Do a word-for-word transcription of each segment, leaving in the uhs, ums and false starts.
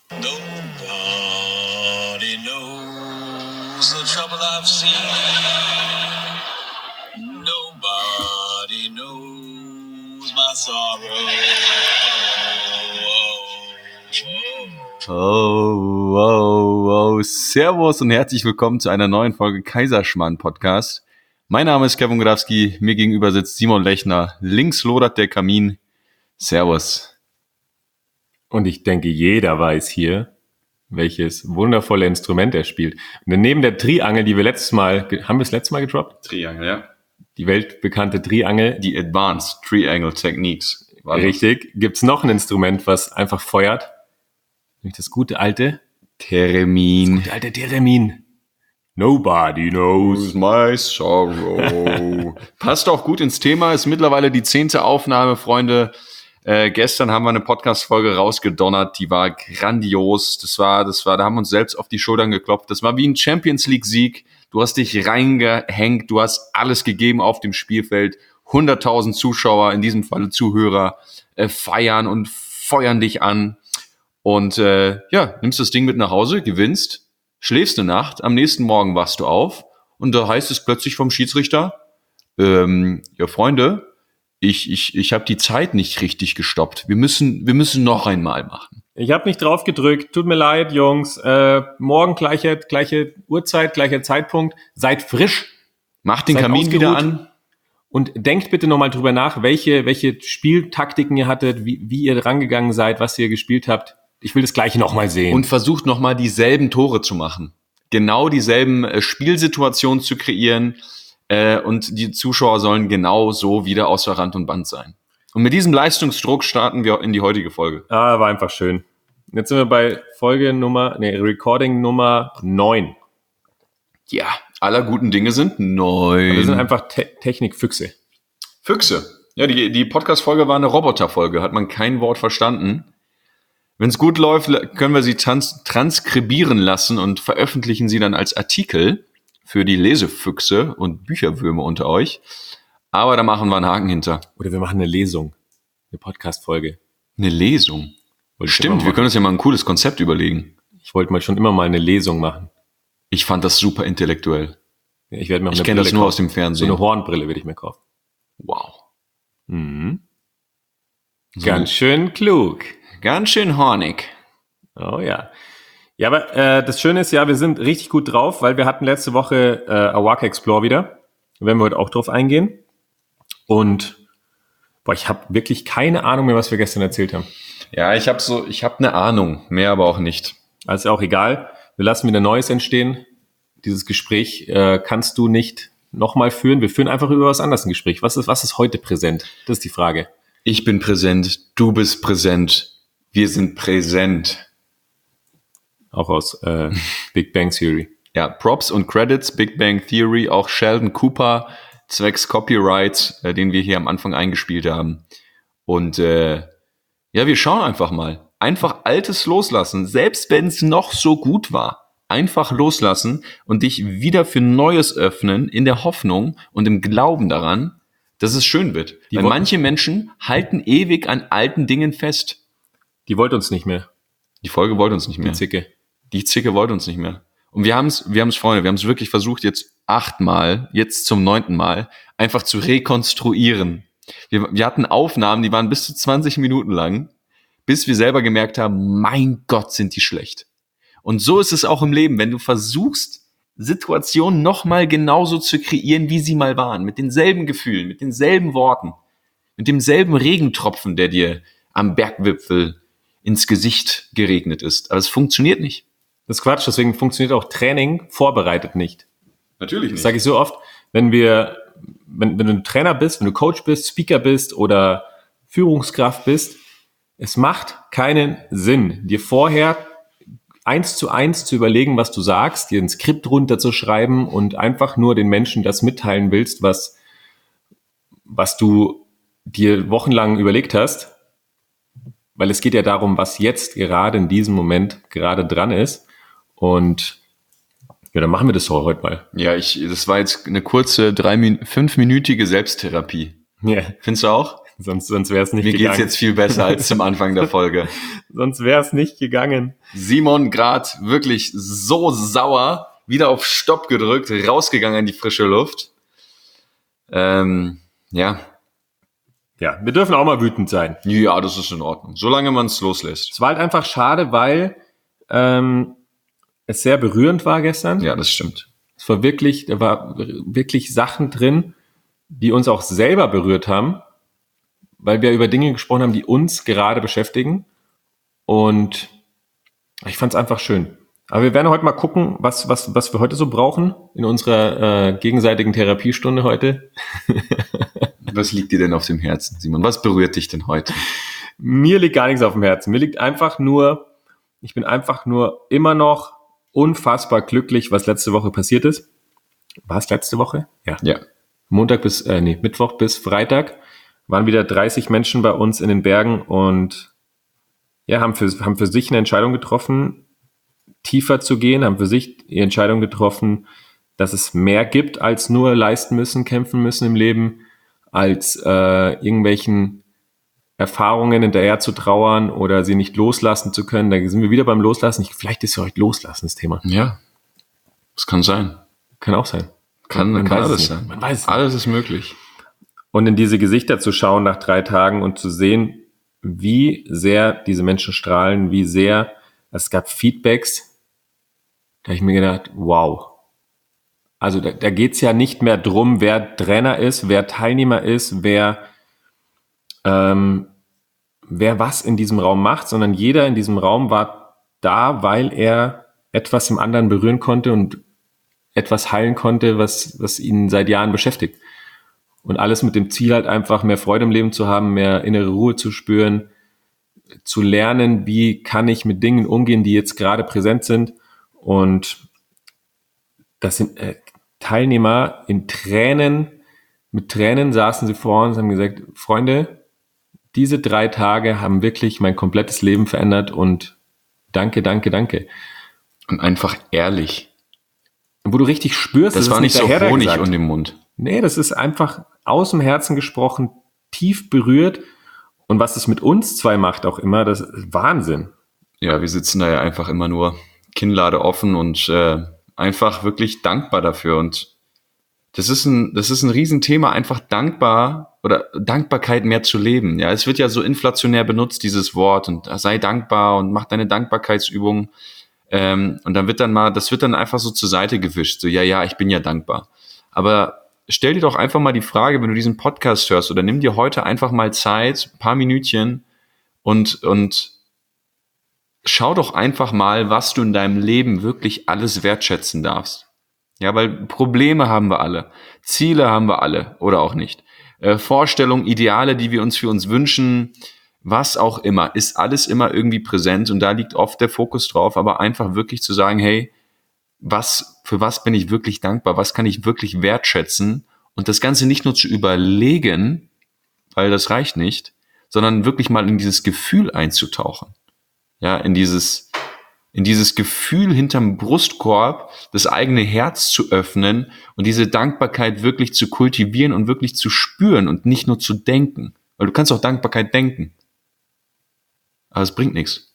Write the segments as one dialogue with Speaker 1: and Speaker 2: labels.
Speaker 1: Nobody knows the trouble I've seen. Nobody knows my sorrow. Oh, oh, oh. Servus und herzlich willkommen zu einer neuen Folge Kaiserschmarrn Podcast. Mein Name ist Kevin Grafski, mir gegenüber sitzt Simon Lechner, links lodert der Kamin. Servus.
Speaker 2: Und ich denke, jeder weiß hier, welches wundervolle Instrument er spielt. Und neben der Triangel, die wir letztes Mal, haben wir es letztes Mal gedroppt?
Speaker 1: Triangel, ja.
Speaker 2: Die weltbekannte Triangel.
Speaker 1: Die Advanced Triangle Techniques.
Speaker 2: Richtig. Gibt's noch ein Instrument, was einfach feuert? Nämlich das gute alte
Speaker 1: Theremin.
Speaker 2: Das gute alte Theremin. Nobody knows
Speaker 1: my sorrow. Passt auch gut ins Thema, ist mittlerweile die zehnte Aufnahme, Freunde. Äh, gestern haben wir eine Podcast-Folge rausgedonnert, die war grandios. Das war, das war, da haben wir uns selbst auf die Schultern geklopft. Das war wie ein Champions-League-Sieg. Du hast dich reingehängt, du hast alles gegeben auf dem Spielfeld. hunderttausend Zuschauer, in diesem Falle Zuhörer, äh, feiern und feuern dich an. Und äh, ja, nimmst das Ding mit nach Hause, gewinnst, schläfst eine Nacht, am nächsten Morgen wachst du auf und da heißt es plötzlich vom Schiedsrichter, ähm, ja Freunde, Ich, ich, ich habe die Zeit nicht richtig gestoppt. Wir müssen, wir müssen noch einmal machen.
Speaker 2: Ich habe nicht drauf gedrückt. Tut mir leid, Jungs. Äh, morgen gleiche, gleiche Uhrzeit, gleicher Zeitpunkt. Seid frisch.
Speaker 1: Macht den
Speaker 2: Seid
Speaker 1: Kamin
Speaker 2: ausgeruht.
Speaker 1: wieder an.
Speaker 2: Und denkt bitte nochmal drüber nach, welche, welche Spieltaktiken ihr hattet, wie, wie ihr rangegangen seid, was ihr gespielt habt. Ich will das Gleiche nochmal sehen.
Speaker 1: Und versucht nochmal dieselben Tore zu machen. Genau dieselben äh, Spielsituationen zu kreieren. Äh, und die Zuschauer sollen genau so wieder außer Rand und Band sein. Und mit diesem Leistungsdruck starten wir in die heutige Folge.
Speaker 2: Ah, war einfach schön. Jetzt sind wir bei Folge Nummer, nee, Recording Nummer neun.
Speaker 1: Ja, aller guten Dinge sind neun.
Speaker 2: Wir sind einfach Te- Technikfüchse.
Speaker 1: Füchse. Ja, die, die Podcast-Folge war eine Roboterfolge, hat man kein Wort verstanden. Wenn es gut läuft, können wir sie trans- transkribieren lassen und veröffentlichen sie dann als Artikel für die Lesefüchse und Bücherwürmer unter euch. Aber da machen wir einen Haken hinter.
Speaker 2: Oder wir machen eine Lesung. Eine Podcast-Folge.
Speaker 1: Eine Lesung?
Speaker 2: Wollte
Speaker 1: Stimmt, wir können uns ja mal ein cooles Konzept überlegen.
Speaker 2: Ich wollte mal schon immer mal eine Lesung machen.
Speaker 1: Ich fand das super intellektuell.
Speaker 2: Ja, ich werde mir auch
Speaker 1: Ich
Speaker 2: eine
Speaker 1: kenne das
Speaker 2: Brille
Speaker 1: nur
Speaker 2: kaufen.
Speaker 1: aus dem
Speaker 2: So
Speaker 1: Fernsehen.
Speaker 2: eine Hornbrille würde ich mir kaufen.
Speaker 1: Wow.
Speaker 2: Mhm.
Speaker 1: So.
Speaker 2: Ganz schön klug.
Speaker 1: Ganz schön hornig.
Speaker 2: Oh ja. Ja, aber äh, das Schöne ist ja, wir sind richtig gut drauf, weil wir hatten letzte Woche äh, Awaka Explore wieder. Da werden wir heute auch drauf eingehen. Und boah, ich habe wirklich keine Ahnung mehr, was wir gestern erzählt haben.
Speaker 1: Ja, ich habe so, ich habe eine Ahnung, mehr aber auch nicht.
Speaker 2: Also auch egal. Wir lassen wieder Neues entstehen. Dieses Gespräch äh, kannst du nicht nochmal führen. Wir führen einfach über was anderes ein Gespräch. Was ist, was ist heute präsent? Das ist die Frage.
Speaker 1: Ich bin präsent, du bist präsent, wir sind präsent.
Speaker 2: Auch aus äh, Big Bang Theory.
Speaker 1: Ja, Props und Credits, Big Bang Theory, auch Sheldon Cooper, zwecks Copyright, äh, den wir hier am Anfang eingespielt haben. Und äh, ja, wir schauen einfach mal. Einfach Altes loslassen, selbst wenn es noch so gut war. Einfach loslassen und dich wieder für Neues öffnen, in der Hoffnung und im Glauben daran, dass es schön wird.
Speaker 2: Die
Speaker 1: Weil
Speaker 2: wollten-
Speaker 1: manche Menschen halten ewig an alten Dingen fest.
Speaker 2: Die wollte uns nicht mehr,
Speaker 1: Die Folge wollte uns nicht mehr.
Speaker 2: die Zicke.
Speaker 1: Die Zicke wollte uns nicht mehr. Und wir haben es, wir haben es, Freunde, wir haben es wirklich versucht, jetzt achtmal, jetzt zum neunten Mal, einfach zu rekonstruieren. Wir, wir hatten Aufnahmen, die waren bis zu zwanzig Minuten lang, bis wir selber gemerkt haben, mein Gott, sind die schlecht. Und so ist es auch im Leben, wenn du versuchst, Situationen nochmal genauso zu kreieren, wie sie mal waren, mit denselben Gefühlen, mit denselben Worten, mit demselben Regentropfen, der dir am Bergwipfel ins Gesicht geregnet ist. Aber es funktioniert nicht.
Speaker 2: Das ist Quatsch, deswegen funktioniert auch Training vorbereitet nicht.
Speaker 1: Natürlich
Speaker 2: Das sage ich so oft, wenn wir, wenn, wenn du ein Trainer bist, wenn du Coach bist, Speaker bist oder Führungskraft bist, es macht keinen Sinn, dir vorher eins zu eins zu überlegen, was du sagst, dir ein Skript runterzuschreiben und einfach nur den Menschen das mitteilen willst, was, was du dir wochenlang überlegt hast. Weil es geht ja darum, was jetzt gerade in diesem Moment gerade dran ist. Und ja, dann machen wir das heute mal.
Speaker 1: Ja, ich, das war jetzt eine kurze, drei, fünfminütige Selbsttherapie.
Speaker 2: Ja.
Speaker 1: Findest du auch?
Speaker 2: Sonst, sonst wäre es nicht
Speaker 1: Mir
Speaker 2: gegangen.
Speaker 1: geht's jetzt viel besser als zum Anfang der Folge.
Speaker 2: Sonst wäre es nicht gegangen.
Speaker 1: Simon grad wirklich so sauer, wieder auf Stopp gedrückt, rausgegangen in die frische Luft. Ähm, ja.
Speaker 2: Ja, wir dürfen auch mal wütend sein.
Speaker 1: Ja, das ist in Ordnung, solange man es loslässt.
Speaker 2: Es war halt einfach schade, weil ähm, es sehr berührend war gestern.
Speaker 1: Ja, das stimmt.
Speaker 2: Es war wirklich, da war wirklich Sachen drin, die uns auch selber berührt haben, weil wir über Dinge gesprochen haben, die uns gerade beschäftigen. Und ich fand es einfach schön. Aber wir werden heute mal gucken, was, was, was wir heute so brauchen in unserer äh, gegenseitigen Therapiestunde heute.
Speaker 1: Was liegt dir denn auf dem Herzen, Simon? Was berührt dich denn heute?
Speaker 2: Mir liegt gar nichts auf dem Herzen. Mir liegt einfach nur, ich bin einfach nur immer noch unfassbar glücklich, was letzte Woche passiert ist. War es letzte Woche? Ja.
Speaker 1: Ja.
Speaker 2: Montag bis, äh, nee, Mittwoch bis Freitag waren wieder dreißig Menschen bei uns in den Bergen und ja, haben für, haben für sich eine Entscheidung getroffen, tiefer zu gehen, haben für sich die Entscheidung getroffen, dass es mehr gibt als nur leisten müssen, kämpfen müssen im Leben, als äh, irgendwelchen Erfahrungen hinterher zu trauern oder sie nicht loslassen zu können. Da sind wir wieder beim Loslassen. Ich, vielleicht ist ja heute Loslassen das Thema.
Speaker 1: Ja, das kann sein.
Speaker 2: Kann auch sein.
Speaker 1: Kann,
Speaker 2: Man
Speaker 1: kann
Speaker 2: weiß
Speaker 1: alles
Speaker 2: es
Speaker 1: sein.
Speaker 2: nicht. Man weiß es
Speaker 1: Alles ist möglich.
Speaker 2: Und in diese Gesichter zu schauen nach drei Tagen und zu sehen, wie sehr diese Menschen strahlen, wie sehr, es gab Feedbacks, da habe ich mir gedacht, wow. Also da, da geht's ja nicht mehr drum, wer Trainer ist, wer Teilnehmer ist, wer, ähm, wer was in diesem Raum macht, sondern jeder in diesem Raum war da, weil er etwas im anderen berühren konnte und etwas heilen konnte, was, was ihn seit Jahren beschäftigt. Und alles mit dem Ziel halt einfach mehr Freude im Leben zu haben, mehr innere Ruhe zu spüren, zu lernen, wie kann ich mit Dingen umgehen, die jetzt gerade präsent sind. Und das sind äh, Teilnehmer in Tränen, mit Tränen saßen sie vor uns und haben gesagt, Freunde, diese drei Tage haben wirklich mein komplettes Leben verändert und danke, danke, danke.
Speaker 1: Und einfach ehrlich.
Speaker 2: Wo du richtig spürst,
Speaker 1: das war nicht so Honig um den Mund.
Speaker 2: Nee, das ist einfach aus dem Herzen gesprochen, tief berührt. Und was es mit uns zwei macht auch immer, das ist Wahnsinn.
Speaker 1: Ja, wir sitzen da ja einfach immer nur Kinnlade offen und äh, einfach wirklich dankbar dafür. Und das ist ein, das ist ein Riesenthema, einfach dankbar oder Dankbarkeit mehr zu leben. Ja, es wird ja so inflationär benutzt, dieses Wort, und sei dankbar und mach deine Dankbarkeitsübung. Ähm, und dann wird dann mal, das wird dann einfach so zur Seite gewischt. So, ja, ja, ich bin ja dankbar. Aber stell dir doch einfach mal die Frage, wenn du diesen Podcast hörst, oder nimm dir heute einfach mal Zeit, ein paar Minütchen und, und schau doch einfach mal, was du in deinem Leben wirklich alles wertschätzen darfst. Ja, weil Probleme haben wir alle, Ziele haben wir alle oder auch nicht. Äh, Vorstellungen, Ideale, die wir uns für uns wünschen, was auch immer, ist alles immer irgendwie präsent und da liegt oft der Fokus drauf, aber einfach wirklich zu sagen, hey, was, für was bin ich wirklich dankbar, was kann ich wirklich wertschätzen und das Ganze nicht nur zu überlegen, weil das reicht nicht, sondern wirklich mal in dieses Gefühl einzutauchen. Ja, in dieses, in dieses Gefühl hinterm Brustkorb, das eigene Herz zu öffnen und diese Dankbarkeit wirklich zu kultivieren und wirklich zu spüren und nicht nur zu denken. Weil du kannst auch Dankbarkeit denken. Aber es bringt nichts.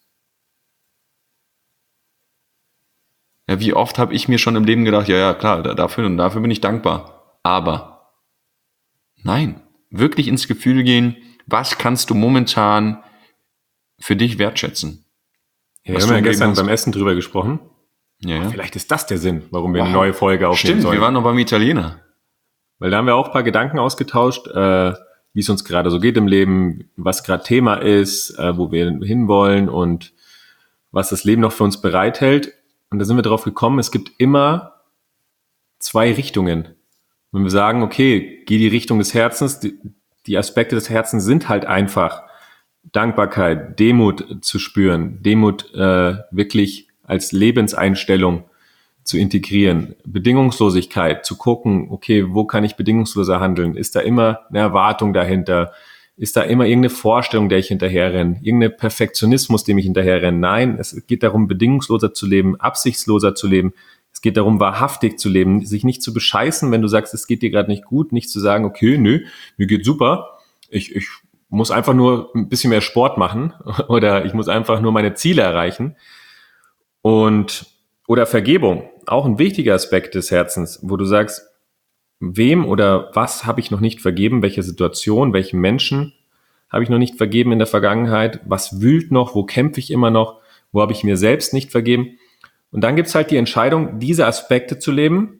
Speaker 1: Ja, wie oft habe ich mir schon im Leben gedacht, ja, ja, klar, dafür und dafür bin ich dankbar. Aber nein, wirklich ins Gefühl gehen, was kannst du momentan für dich wertschätzen?
Speaker 2: Ja, wir haben ja gestern beim Essen drüber gesprochen.
Speaker 1: Ja, ja.
Speaker 2: Vielleicht ist das der Sinn, warum wir wow. eine neue Folge aufnehmen
Speaker 1: Stimmt,
Speaker 2: sollen.
Speaker 1: wir waren noch beim Italiener.
Speaker 2: Weil da haben wir auch ein paar Gedanken ausgetauscht, äh, wie es uns gerade so geht im Leben, was gerade Thema ist, äh, wo wir hinwollen und was das Leben noch für uns bereithält. Und da sind wir drauf gekommen, es gibt immer zwei Richtungen. Wenn wir sagen, okay, geh die Richtung des Herzens, die, die Aspekte des Herzens sind halt einfach Dankbarkeit, Demut zu spüren, Demut äh, wirklich als Lebenseinstellung zu integrieren, Bedingungslosigkeit, zu gucken, okay, wo kann ich bedingungsloser handeln? Ist da immer eine Erwartung dahinter? Ist da immer irgendeine Vorstellung, der ich hinterherrenne? Irgendein Perfektionismus, dem ich hinterherrenne? Nein, es geht darum, bedingungsloser zu leben, absichtsloser zu leben. Es geht darum, wahrhaftig zu leben, sich nicht zu bescheißen, wenn du sagst, es geht dir gerade nicht gut, nicht zu sagen, okay, nö, mir geht super, ich, ich muss einfach nur ein bisschen mehr Sport machen oder ich muss einfach nur meine Ziele erreichen. Und oder Vergebung, auch ein wichtiger Aspekt des Herzens, wo du sagst, wem oder was habe ich noch nicht vergeben, welche Situation, welchen Menschen habe ich noch nicht vergeben in der Vergangenheit, was wühlt noch, wo kämpfe ich immer noch, wo habe ich mir selbst nicht vergeben. Und dann gibt es halt die Entscheidung, diese Aspekte zu leben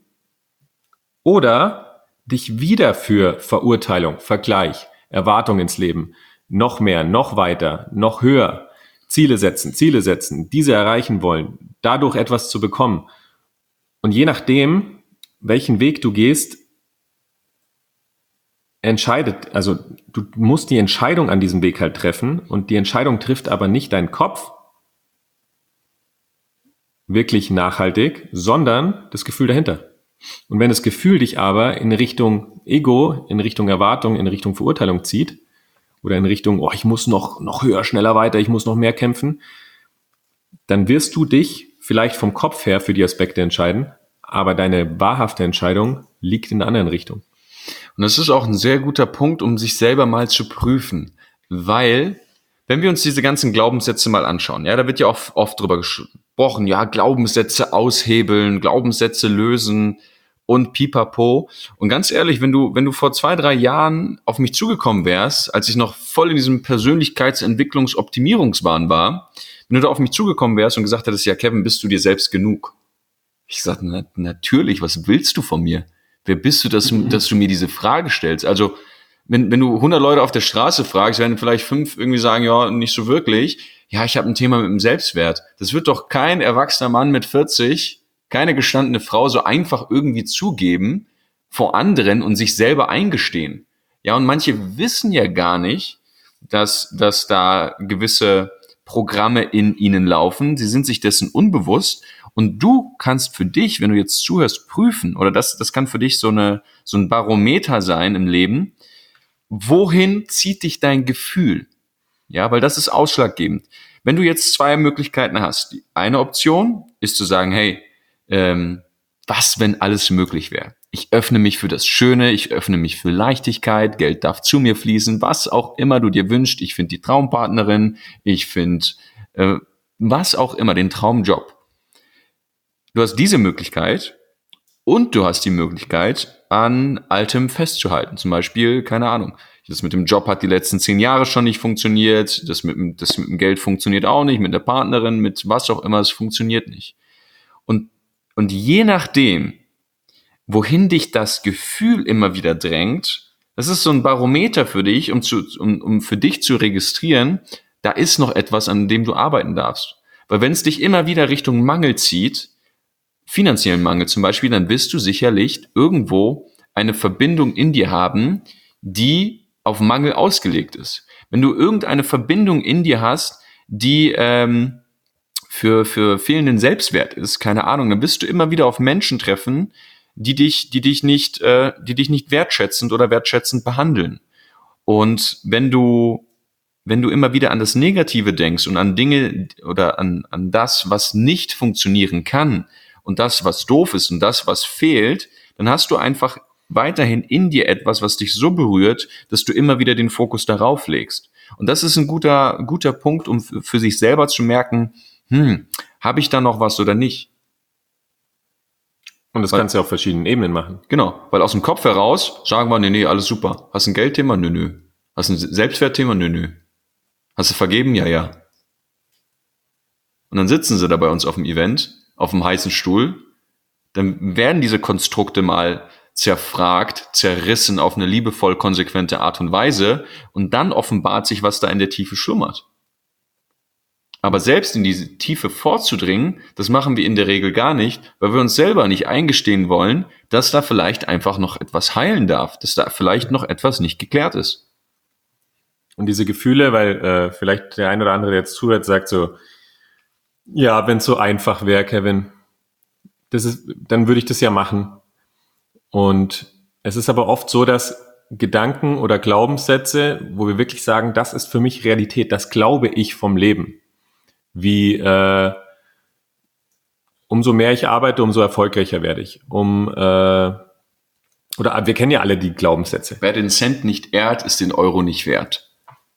Speaker 2: oder dich wieder für Verurteilung, Vergleich, Erwartung ins Leben, noch mehr, noch weiter, noch höher, Ziele setzen, Ziele setzen, diese erreichen wollen, dadurch etwas zu bekommen. Und je nachdem, welchen Weg du gehst, entscheidet, also du musst die Entscheidung an diesem Weg halt treffen und die Entscheidung trifft aber nicht dein Kopf wirklich nachhaltig, sondern das Gefühl dahinter. Und wenn das Gefühl dich aber in Richtung Ego, in Richtung Erwartung, in Richtung Verurteilung zieht oder in Richtung, oh, ich muss noch, noch höher, schneller weiter, ich muss noch mehr kämpfen, dann wirst du dich vielleicht vom Kopf her für die Aspekte entscheiden, aber deine wahrhafte Entscheidung liegt in der anderen Richtung.
Speaker 1: Und das ist auch ein sehr guter Punkt, um sich selber mal zu prüfen, weil, wenn wir uns diese ganzen Glaubenssätze mal anschauen, ja, da wird ja oft, oft drüber gesprochen, ja, Glaubenssätze aushebeln, Glaubenssätze lösen und pipapo. Und ganz ehrlich, wenn du, wenn du vor zwei, drei Jahren auf mich zugekommen wärst, als ich noch voll in diesem Persönlichkeitsentwicklungsoptimierungswahn war, wenn du da auf mich zugekommen wärst und gesagt hättest, ja, Kevin, bist du dir selbst genug? Ich sagte, na, natürlich, was willst du von mir? Wer bist du, dass, mhm. dass du mir diese Frage stellst? Also, wenn, wenn du hundert Leute auf der Straße fragst, werden vielleicht fünf irgendwie sagen, ja, nicht so wirklich. Ja, ich habe ein Thema mit dem Selbstwert. Das wird doch kein erwachsener Mann mit vierzig, keine gestandene Frau so einfach irgendwie zugeben vor anderen und sich selber eingestehen. Ja, und manche wissen ja gar nicht, dass, dass da gewisse Programme in ihnen laufen. Sie sind sich dessen unbewusst. Und du kannst für dich, wenn du jetzt zuhörst, prüfen, oder das, das kann für dich so eine, so ein Barometer sein im Leben. Wohin zieht dich dein Gefühl? Ja, weil das ist ausschlaggebend. Wenn du jetzt zwei Möglichkeiten hast, die eine Option ist zu sagen, hey, ähm, was, wenn alles möglich wäre? Ich öffne mich für das Schöne, ich öffne mich für Leichtigkeit, Geld darf zu mir fließen, was auch immer du dir wünschst. Ich finde die Traumpartnerin, ich finde äh, was auch immer, den Traumjob. Du hast diese Möglichkeit und du hast die Möglichkeit, an Altem festzuhalten. Zum Beispiel, keine Ahnung, das mit dem Job hat die letzten zehn Jahre schon nicht funktioniert, das mit, das mit dem Geld funktioniert auch nicht, mit der Partnerin, mit was auch immer, es funktioniert nicht. Und, und je nachdem, wohin dich das Gefühl immer wieder drängt, das ist so ein Barometer für dich, um, zu, um, um für dich zu registrieren, da ist noch etwas, an dem du arbeiten darfst. Weil wenn es dich immer wieder Richtung Mangel zieht, finanziellen Mangel zum Beispiel, dann wirst du sicherlich irgendwo eine Verbindung in dir haben, die auf Mangel ausgelegt ist. Wenn du irgendeine Verbindung in dir hast, die ähm, für für fehlenden Selbstwert ist, keine Ahnung, dann wirst du immer wieder auf Menschen treffen, die dich die dich nicht äh, die dich nicht wertschätzend oder wertschätzend behandeln. Und wenn du wenn du immer wieder an das Negative denkst und an Dinge oder an an das, was nicht funktionieren kann, und das, was doof ist und das, was fehlt, dann hast du einfach weiterhin in dir etwas, was dich so berührt, dass du immer wieder den Fokus darauf legst. Und das ist ein guter, guter Punkt, um f- für sich selber zu merken, hm, habe ich da noch was oder nicht?
Speaker 2: Und das
Speaker 1: Weil,
Speaker 2: kannst du ja auf verschiedenen Ebenen machen.
Speaker 1: Genau, weil aus dem Kopf heraus sagen wir, nee, nee, alles super. Hast ein Geldthema? Nö, nö. Hast ein Selbstwertthema? Nö, nö. Hast du vergeben? Ja, ja. Und dann sitzen sie da bei uns auf dem Event, auf dem heißen Stuhl, dann werden diese Konstrukte mal zerfragt, zerrissen auf eine liebevoll konsequente Art und Weise und dann offenbart sich, was da in der Tiefe schlummert. Aber selbst in diese Tiefe vorzudringen, das machen wir in der Regel gar nicht, weil wir uns selber nicht eingestehen wollen, dass da vielleicht einfach noch etwas heilen darf, dass da vielleicht noch etwas nicht geklärt ist.
Speaker 2: Und diese Gefühle, weil äh, vielleicht der ein oder andere, der jetzt zuhört, sagt so, ja, wenn es so einfach wäre, Kevin, das ist, dann würde ich das ja machen. Und es ist aber oft so, dass Gedanken oder Glaubenssätze, wo wir wirklich sagen, das ist für mich Realität, das glaube ich vom Leben. Wie äh, umso mehr ich arbeite, umso erfolgreicher werde ich. Um äh, oder wir kennen ja alle die Glaubenssätze.
Speaker 1: Wer den Cent nicht ehrt, ist den Euro nicht wert.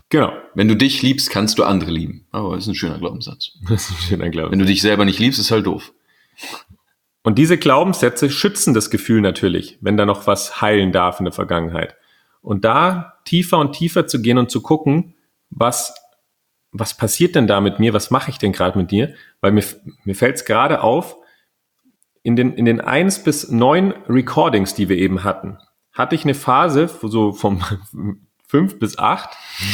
Speaker 2: Genau.
Speaker 1: Wenn du dich liebst, kannst du andere lieben. Aber das ist ein schöner Glaubenssatz.
Speaker 2: Das ist ein schöner Glaubenssatz.
Speaker 1: Wenn du dich selber nicht liebst, ist halt doof.
Speaker 2: Und diese Glaubenssätze schützen das Gefühl natürlich, wenn da noch was heilen darf in der Vergangenheit. Und da tiefer und tiefer zu gehen und zu gucken, was, was passiert denn da mit mir, was mache ich denn gerade mit dir? Weil mir, mir fällt es gerade auf, in den, in den eins bis neun Recordings, die wir eben hatten, hatte ich eine Phase, so vom fünf bis acht,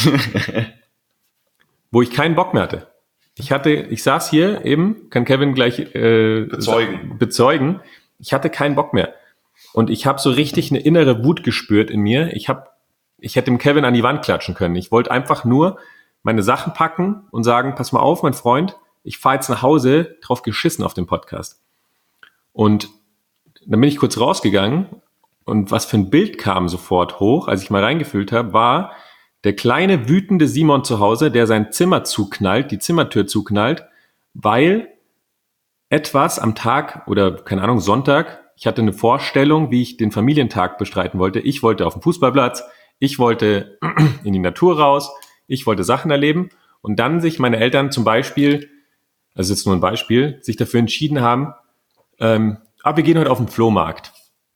Speaker 2: wo ich keinen Bock mehr hatte. Ich hatte, ich saß hier eben, kann Kevin gleich äh,
Speaker 1: Bezeugen.
Speaker 2: bezeugen, ich hatte keinen Bock mehr. Und ich habe so richtig eine innere Wut gespürt in mir. Ich habe, ich hätte dem Kevin an die Wand klatschen können. Ich wollte einfach nur meine Sachen packen und sagen, pass mal auf, mein Freund, ich fahre jetzt nach Hause, drauf geschissen auf den Podcast. Und dann bin ich kurz rausgegangen und was für ein Bild kam sofort hoch, als ich mal reingefühlt habe, war der kleine, wütende Simon zu Hause, der sein Zimmer zuknallt, die Zimmertür zuknallt, weil etwas am Tag oder, keine Ahnung, Sonntag, ich hatte eine Vorstellung, wie ich den Familientag bestreiten wollte. Ich wollte auf den Fußballplatz, ich wollte in die Natur raus, ich wollte Sachen erleben und dann sich meine Eltern zum Beispiel, also jetzt nur ein Beispiel, sich dafür entschieden haben, ähm, ah, wir gehen heute auf den Flohmarkt.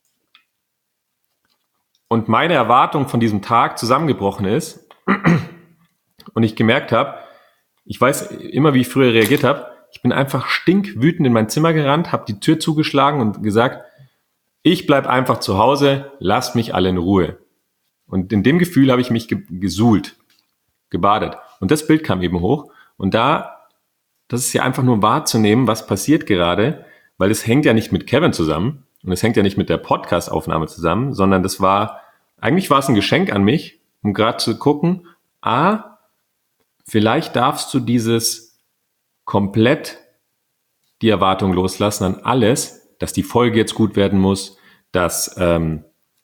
Speaker 2: Und meine Erwartung von diesem Tag zusammengebrochen ist und ich gemerkt habe, ich weiß immer, wie ich früher reagiert habe, ich bin einfach stinkwütend in mein Zimmer gerannt, habe die Tür zugeschlagen und gesagt, ich bleib einfach zu Hause, lasst mich alle in Ruhe. Und in dem Gefühl habe ich mich ge- gesuhlt, gebadet. Und das Bild kam eben hoch. Und da, das ist ja einfach nur wahrzunehmen, was passiert gerade, weil es hängt ja nicht mit Kevin zusammen und es hängt ja nicht mit der Podcast-Aufnahme zusammen, sondern das war, eigentlich war es ein Geschenk an mich, um gerade zu gucken, ah, vielleicht darfst du dieses komplett die Erwartung loslassen an alles, dass die Folge jetzt gut werden muss, dass ähm,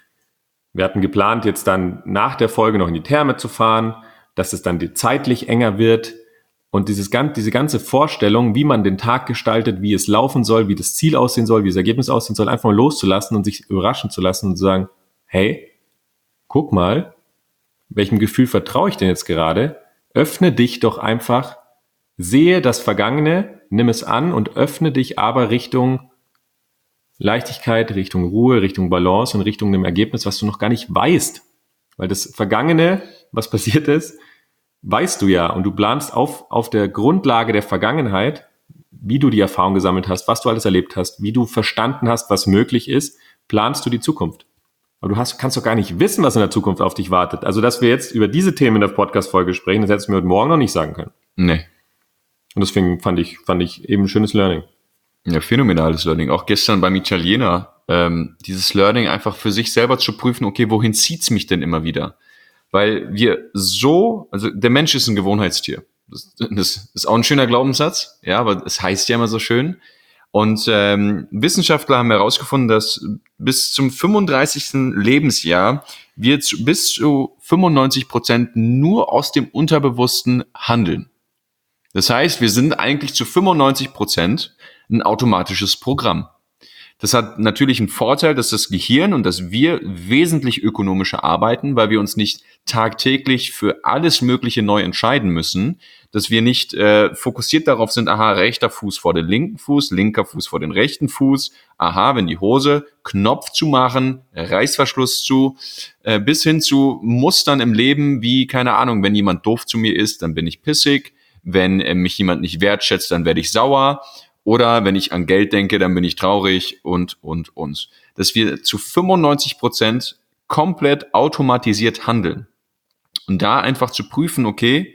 Speaker 2: wir hatten geplant, jetzt dann nach der Folge noch in die Therme zu fahren, dass es dann zeitlich enger wird und dieses, diese ganze Vorstellung, wie man den Tag gestaltet, wie es laufen soll, wie das Ziel aussehen soll, wie das Ergebnis aussehen soll, einfach mal loszulassen und sich überraschen zu lassen und zu sagen, hey, guck mal, welchem Gefühl vertraue ich denn jetzt gerade? Öffne dich doch einfach, sehe das Vergangene, nimm es an und öffne dich aber Richtung Leichtigkeit, Richtung Ruhe, Richtung Balance und Richtung dem Ergebnis, was du noch gar nicht weißt. Weil das Vergangene, was passiert ist, weißt du ja und du planst auf, auf der Grundlage der Vergangenheit, wie du die Erfahrung gesammelt hast, was du alles erlebt hast, wie du verstanden hast, was möglich ist, planst du die Zukunft. Aber du hast, kannst doch gar nicht wissen, was in der Zukunft auf dich wartet. Also, dass wir jetzt über diese Themen in der Podcast-Folge sprechen, das hättest du mir heute Morgen noch nicht sagen können.
Speaker 1: Nee.
Speaker 2: Und deswegen fand ich, fand ich eben ein schönes Learning.
Speaker 1: Ja, phänomenales Learning. Auch gestern beim Italiener, ähm, dieses Learning einfach für sich selber zu prüfen, okay, wohin zieht's mich denn immer wieder? Weil wir so, also der Mensch ist ein Gewohnheitstier. Das, das ist auch ein schöner Glaubenssatz, ja, aber es heißt ja immer so schön. Und ähm, Wissenschaftler haben herausgefunden, dass bis zum fünfunddreißigsten Lebensjahr wir zu, bis zu fünfundneunzig Prozent nur aus dem Unterbewussten handeln. Das heißt, wir sind eigentlich zu fünfundneunzig Prozent ein automatisches Programm. Das hat natürlich einen Vorteil, dass das Gehirn und dass wir wesentlich ökonomischer arbeiten, weil wir uns nicht tagtäglich für alles Mögliche neu entscheiden müssen, dass wir nicht äh, fokussiert darauf sind, aha, rechter Fuß vor den linken Fuß, linker Fuß vor den rechten Fuß, aha, wenn die Hose, Knopf zu machen, Reißverschluss zu, äh, bis hin zu Mustern im Leben wie, keine Ahnung, wenn jemand doof zu mir ist, dann bin ich pissig, wenn äh, mich jemand nicht wertschätzt, dann werde ich sauer. Oder wenn ich an Geld denke, dann bin ich traurig und, und, und. Dass wir zu fünfundneunzig Prozent komplett automatisiert handeln. Und da einfach zu prüfen, okay,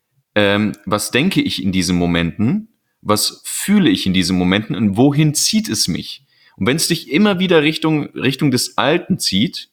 Speaker 1: ähm, was denke ich in diesen Momenten? Was fühle ich in diesen Momenten? Und wohin zieht es mich? Und wenn es dich immer wieder Richtung, Richtung des Alten zieht,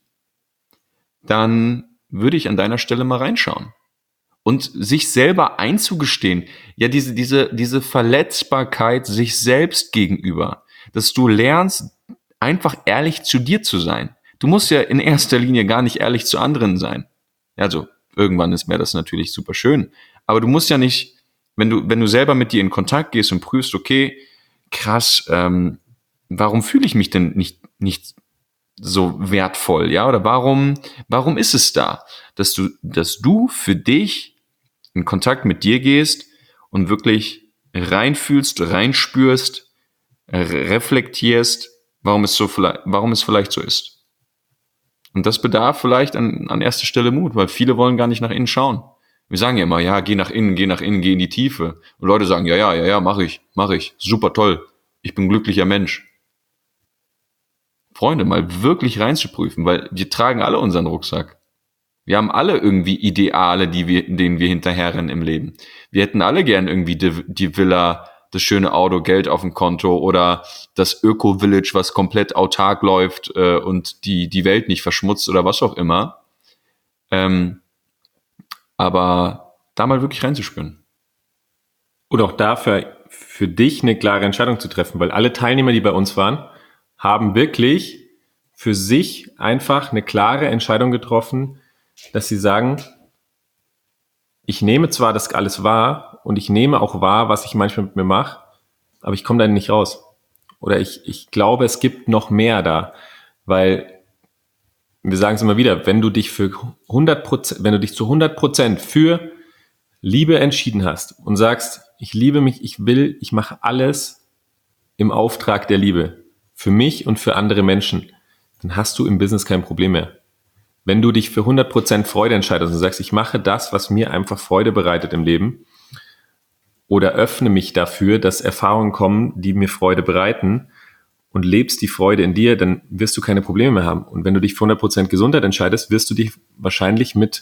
Speaker 1: dann würde ich an deiner Stelle mal reinschauen. Und sich selber einzugestehen, ja, diese, diese, diese Verletzbarkeit sich selbst gegenüber, dass du lernst, einfach ehrlich zu dir zu sein. Du musst ja in erster Linie gar nicht ehrlich zu anderen sein. Also, irgendwann ist mir das natürlich super schön. Aber du musst ja nicht, wenn du, wenn du selber mit dir in Kontakt gehst und prüfst, okay, krass, ähm, warum fühle ich mich denn nicht, nicht so wertvoll, ja? Oder warum, warum ist es da, dass du, dass du für dich in Kontakt mit dir gehst und wirklich reinfühlst, reinspürst, reflektierst, warum es so warum es vielleicht so ist. Und das bedarf vielleicht an, an erster Stelle Mut, weil viele wollen gar nicht nach innen schauen. Wir sagen ja immer, ja, geh nach innen, geh nach innen, geh in die Tiefe. Und Leute sagen, ja, ja, ja, ja, mach ich, mach ich, super toll, ich bin ein glücklicher Mensch. Freunde, mal wirklich reinzuprüfen, weil wir tragen alle unseren Rucksack. Wir haben alle irgendwie Ideale, die wir, denen wir hinterherrennen im Leben. Wir hätten alle gern irgendwie die, die Villa, das schöne Auto, Geld auf dem Konto oder das Öko-Village, was komplett autark läuft äh, und die, die Welt nicht verschmutzt oder was auch immer. Ähm, aber da mal wirklich reinzuspüren.
Speaker 2: Und auch dafür für dich eine klare Entscheidung zu treffen, weil alle Teilnehmer, die bei uns waren, haben wirklich für sich einfach eine klare Entscheidung getroffen, dass sie sagen, ich nehme zwar das alles wahr und ich nehme auch wahr, was ich manchmal mit mir mache, aber ich komme da nicht raus. Oder ich, ich glaube, es gibt noch mehr da, weil wir sagen es immer wieder, wenn du dich für hundert Prozent, wenn du dich zu hundert Prozent für Liebe entschieden hast und sagst, ich liebe mich, ich will, ich mache alles im Auftrag der Liebe, für mich und für andere Menschen, dann hast du im Business kein Problem mehr. Wenn du dich für hundert Prozent Freude entscheidest und sagst, ich mache das, was mir einfach Freude bereitet im Leben oder öffne mich dafür, dass Erfahrungen kommen, die mir Freude bereiten und lebst die Freude in dir, dann wirst du keine Probleme mehr haben. Und wenn du dich für hundert Prozent Gesundheit entscheidest, wirst du dich wahrscheinlich mit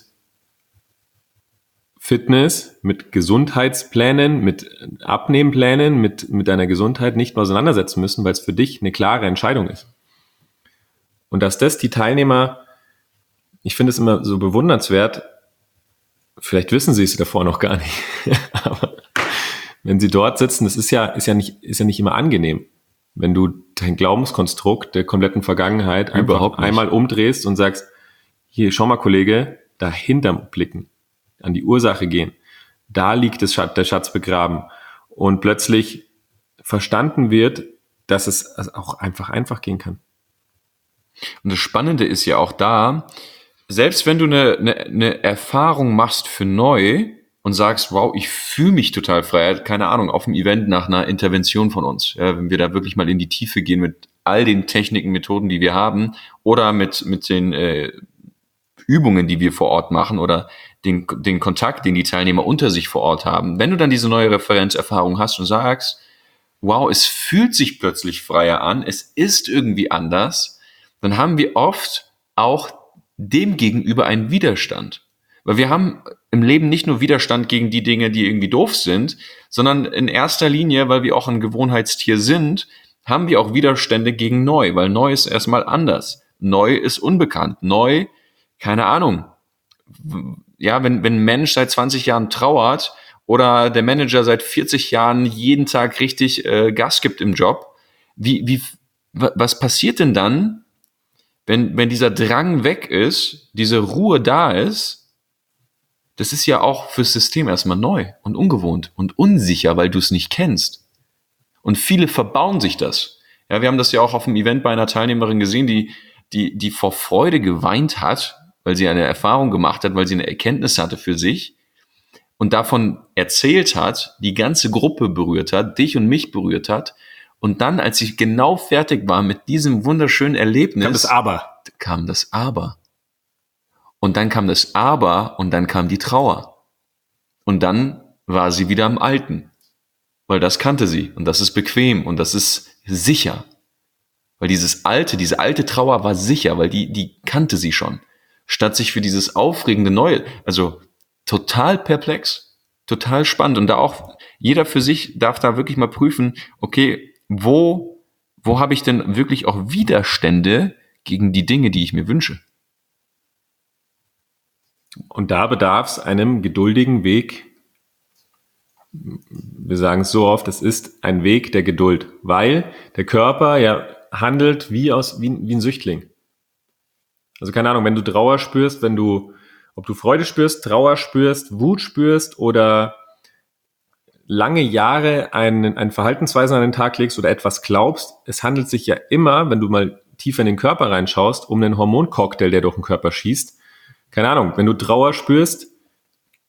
Speaker 2: Fitness, mit Gesundheitsplänen, mit Abnehmplänen, mit, mit deiner Gesundheit nicht mehr auseinandersetzen müssen, weil es für dich eine klare Entscheidung ist. Und dass das die Teilnehmer, ich finde es immer so bewundernswert, vielleicht wissen sie es davor noch gar nicht, aber wenn sie dort sitzen, das ist ja, ist ja nicht, ist ja nicht immer angenehm, wenn du dein Glaubenskonstrukt der kompletten Vergangenheit einfach einmal umdrehst und sagst, hier, schau mal, Kollege, dahinter blicken, an die Ursache gehen, da liegt das Schatz, der Schatz begraben und plötzlich verstanden wird, dass es auch einfach einfach gehen kann.
Speaker 1: Und das Spannende ist ja auch da, selbst wenn du eine, eine, eine Erfahrung machst für neu und sagst, wow, ich fühle mich total frei, keine Ahnung, auf dem Event nach einer Intervention von uns, ja, wenn wir da wirklich mal in die Tiefe gehen mit all den Techniken, Methoden, die wir haben oder mit, mit den äh, Übungen, die wir vor Ort machen oder den, den Kontakt, den die Teilnehmer unter sich vor Ort haben. Wenn du dann diese neue Referenzerfahrung hast und sagst, wow, es fühlt sich plötzlich freier an, es ist irgendwie anders, dann haben wir oft auch dem gegenüber einen Widerstand. Weil wir haben im Leben nicht nur Widerstand gegen die Dinge, die irgendwie doof sind, sondern in erster Linie, weil wir auch ein Gewohnheitstier sind, haben wir auch Widerstände gegen neu, weil neu ist erstmal anders. Neu ist unbekannt. Neu, keine Ahnung. Ja, wenn, wenn ein Mensch seit zwanzig Jahren trauert oder der Manager seit vierzig Jahren jeden Tag richtig äh, Gas gibt im Job, wie, wie, was passiert denn dann, wenn, wenn dieser Drang weg ist, diese Ruhe da ist? Das ist ja auch fürs System erstmal neu und ungewohnt und unsicher, weil du es nicht kennst. Und viele verbauen sich das. Ja, wir haben das ja auch auf dem Event bei einer Teilnehmerin gesehen, die, die, die vor Freude geweint hat, weil sie eine Erfahrung gemacht hat, weil sie eine Erkenntnis hatte für sich und davon erzählt hat, die ganze Gruppe berührt hat, dich und mich berührt hat. Und dann, als ich genau fertig war mit diesem wunderschönen Erlebnis,
Speaker 2: kam das Aber.
Speaker 1: Kam das Aber. Und dann kam das Aber und dann kam die Trauer. Und dann war sie wieder am Alten. Weil das kannte sie und das ist bequem und das ist sicher. Weil dieses alte, diese alte Trauer war sicher, weil die, die kannte sie schon. Statt sich für dieses aufregende Neue, also total perplex, total spannend. Und da auch, jeder für sich darf da wirklich mal prüfen, okay, wo, wo habe ich denn wirklich auch Widerstände gegen die Dinge, die ich mir wünsche?
Speaker 2: Und da bedarf es einem geduldigen Weg. Wir sagen es so oft, es ist ein Weg der Geduld, weil der Körper ja handelt wie aus wie, wie ein Süchtling. Also keine Ahnung, wenn du Trauer spürst, wenn du, ob du Freude spürst, Trauer spürst, Wut spürst oder lange Jahre ein, ein Verhaltensweisen an den Tag legst oder etwas glaubst, es handelt sich ja immer, wenn du mal tiefer in den Körper reinschaust, um einen Hormoncocktail, der durch den Körper schießt. Keine Ahnung, wenn du Trauer spürst,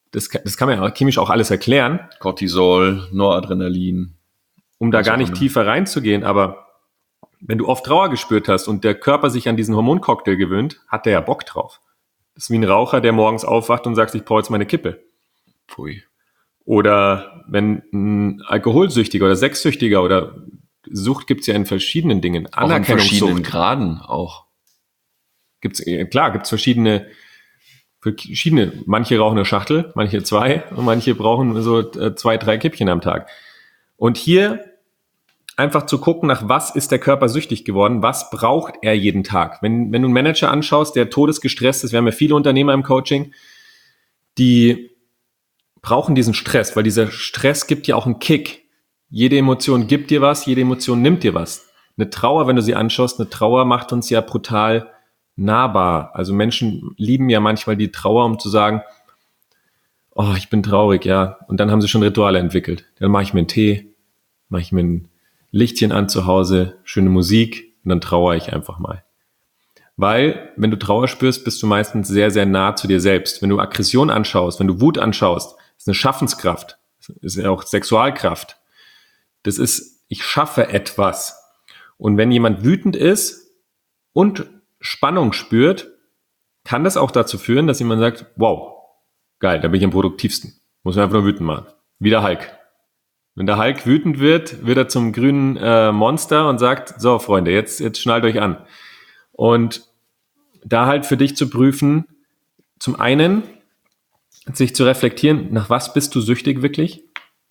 Speaker 2: das, das kann man ja chemisch auch alles erklären.
Speaker 1: Cortisol, Noradrenalin.
Speaker 2: Um da gar nicht tiefer reinzugehen, aber wenn du oft Trauer gespürt hast und der Körper sich an diesen Hormoncocktail gewöhnt, hat der ja Bock drauf. Das ist wie ein Raucher, der morgens aufwacht und sagt, ich brauche jetzt meine Kippe.
Speaker 1: Pfui.
Speaker 2: Oder wenn ein Alkoholsüchtiger oder Sexsüchtiger oder Sucht gibt es ja in verschiedenen Dingen.
Speaker 1: Auch in verschiedenen Graden auch.
Speaker 2: Gibt's, klar, gibt es verschiedene, verschiedene. Manche rauchen eine Schachtel, manche zwei und manche brauchen so zwei, drei Kippchen am Tag. Und hier einfach zu gucken, nach was ist der Körper süchtig geworden, was braucht er jeden Tag. Wenn, wenn du einen Manager anschaust, der todesgestresst ist, wir haben ja viele Unternehmer im Coaching, die brauchen diesen Stress, weil dieser Stress gibt ja auch einen Kick. Jede Emotion gibt dir was, jede Emotion nimmt dir was. Eine Trauer, wenn du sie anschaust, eine Trauer macht uns ja brutal nahbar. Also Menschen lieben ja manchmal die Trauer, um zu sagen, oh, ich bin traurig, ja. Und dann haben sie schon Rituale entwickelt. Dann mache ich mir einen Tee, mache ich mir ein Lichtchen an zu Hause, schöne Musik und dann trauere ich einfach mal. Weil, wenn du Trauer spürst, bist du meistens sehr, sehr nah zu dir selbst. Wenn du Aggression anschaust, wenn du Wut anschaust, ist eine Schaffenskraft, ist ja auch Sexualkraft. Das ist, ich schaffe etwas. Und wenn jemand wütend ist und Spannung spürt, kann das auch dazu führen, dass jemand sagt, wow, geil, da bin ich am produktivsten. Muss man einfach nur wütend machen. Wie der Hulk. Wenn der Hulk wütend wird, wird er zum grünen äh, Monster und sagt, so Freunde, jetzt, jetzt schnallt euch an. Und da halt für dich zu prüfen, zum einen sich zu reflektieren, nach was bist du süchtig wirklich?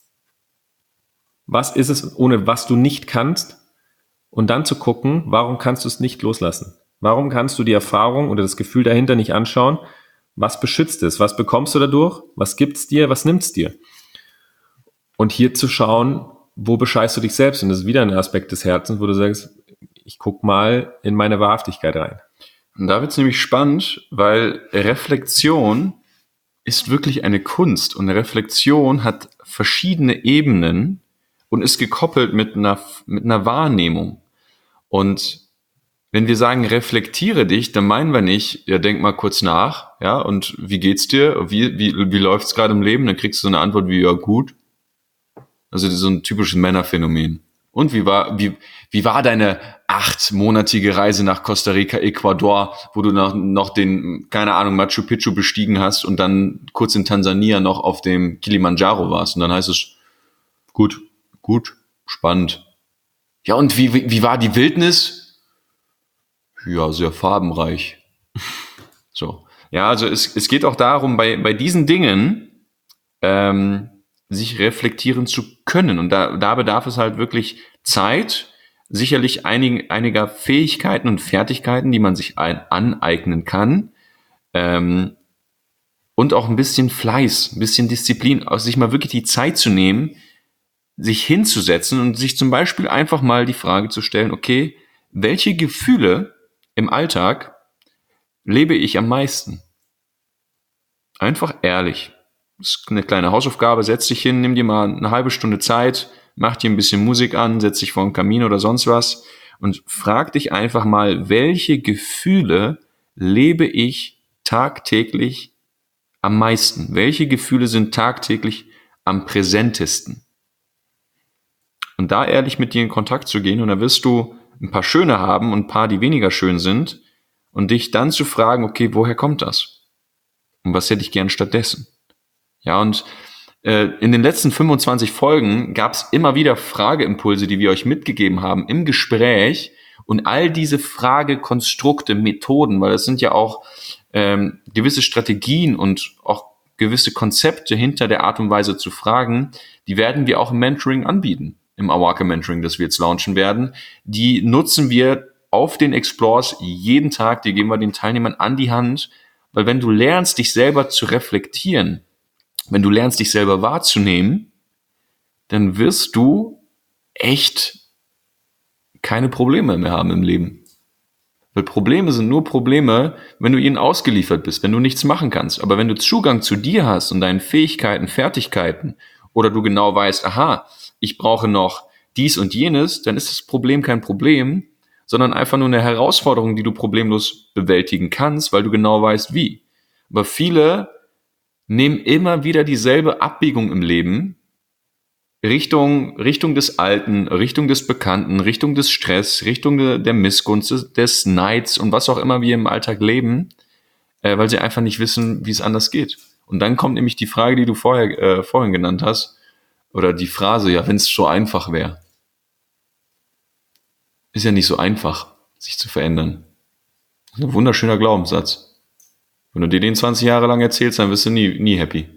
Speaker 2: Was ist es, ohne was du nicht kannst? Und dann zu gucken, warum kannst du es nicht loslassen? Warum kannst du die Erfahrung oder das Gefühl dahinter nicht anschauen? Was beschützt es? Was bekommst du dadurch? Was gibt's dir? Was nimmt's dir? Und hier zu schauen, wo bescheißt du dich selbst? Und das ist wieder ein Aspekt des Herzens, wo du sagst, ich guck mal in meine Wahrhaftigkeit rein.
Speaker 1: Und da wird's nämlich spannend, weil Reflexion ist wirklich eine Kunst. Und Reflexion hat verschiedene Ebenen und ist gekoppelt mit einer, mit einer Wahrnehmung. Und wenn wir sagen, reflektiere dich, dann meinen wir nicht, ja, denk mal kurz nach, ja, und wie geht's dir? Wie, wie, wie läuft's gerade im Leben? Dann kriegst du so eine Antwort wie, ja, gut. Also so ein typisches Männerphänomen. Und wie war, wie, wie war deine achtmonatige Reise nach Costa Rica, Ecuador, wo du noch, noch den, keine Ahnung, Machu Picchu bestiegen hast und dann kurz in Tansania noch auf dem Kilimanjaro warst? Und dann heißt es, gut, gut, spannend. Ja, und wie, wie, wie war die Wildnis? Ja, sehr farbenreich. So. Ja, also es, es geht auch darum, bei, bei diesen Dingen, ähm, sich reflektieren zu können. Und da, da bedarf es halt wirklich Zeit, sicherlich einigen, einiger Fähigkeiten und Fertigkeiten, die man sich ein, aneignen kann. Ähm, und auch ein bisschen Fleiß, ein bisschen Disziplin, also sich mal wirklich die Zeit zu nehmen, sich hinzusetzen und sich zum Beispiel einfach mal die Frage zu stellen, okay, welche Gefühle im Alltag lebe ich am meisten? Einfach ehrlich. Das ist eine kleine Hausaufgabe, setz dich hin, nimm dir mal eine halbe Stunde Zeit, mach dir ein bisschen Musik an, setz dich vor den Kamin oder sonst was und frag dich einfach mal, welche Gefühle lebe ich tagtäglich am meisten? Welche Gefühle sind tagtäglich am präsentesten? Und da ehrlich mit dir in Kontakt zu gehen und da wirst du ein paar schöne haben und ein paar, die weniger schön sind und dich dann zu fragen, okay, woher kommt das? Und was hätte ich gern stattdessen? Ja, und äh, in den letzten fünfundzwanzig Folgen gab es immer wieder Frageimpulse, die wir euch mitgegeben haben im Gespräch. Und all diese Fragekonstrukte, Methoden, weil das sind ja auch ähm, gewisse Strategien und auch gewisse Konzepte hinter der Art und Weise zu fragen, die werden wir auch im Mentoring anbieten, im Awake Mentoring, das wir jetzt launchen werden. Die nutzen wir auf den Explores jeden Tag, die geben wir den Teilnehmern an die Hand, weil wenn du lernst, dich selber zu reflektieren, wenn du lernst, dich selber wahrzunehmen, dann wirst du echt keine Probleme mehr haben im Leben. Weil Probleme sind nur Probleme, wenn du ihnen ausgeliefert bist, wenn du nichts machen kannst. Aber wenn du Zugang zu dir hast und deinen Fähigkeiten, Fertigkeiten oder du genau weißt, aha, ich brauche noch dies und jenes, dann ist das Problem kein Problem, sondern einfach nur eine Herausforderung, die du problemlos bewältigen kannst, weil du genau weißt, wie. Aber viele nehmen immer wieder dieselbe Abbiegung im Leben, Richtung, Richtung des Alten, Richtung des Bekannten, Richtung des Stress, Richtung de, der Missgunst, des, des Neids und was auch immer wir im Alltag leben, äh, weil sie einfach nicht wissen, wie es anders geht. Und dann kommt nämlich die Frage, die du vorher äh, vorhin genannt hast, oder die Phrase, ja, wenn es so einfach wäre. Ist ja nicht so einfach, sich zu verändern. Das ist ein wunderschöner Glaubenssatz. Wenn du dir den zwanzig Jahre lang erzählst, dann wirst du nie, nie happy.